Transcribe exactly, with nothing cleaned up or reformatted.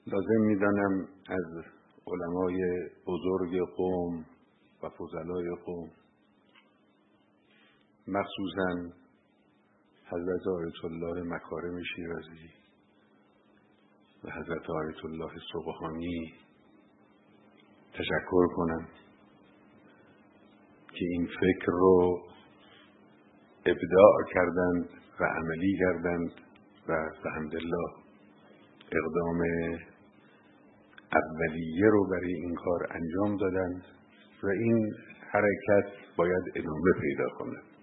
لازم میدانم از علمای بزرگ قوم و فضلای قوم، مخصوصاً حضرت آیت الله مکارم شیرازی و حضرت آیت الله سبحانی تشکر کنم که این فکر رو ابداع کردند و عملی کردند و الحمدلله اقدام اولیه رو برای این کار انجام دادند و این حرکت باید ادامه پیدا کند.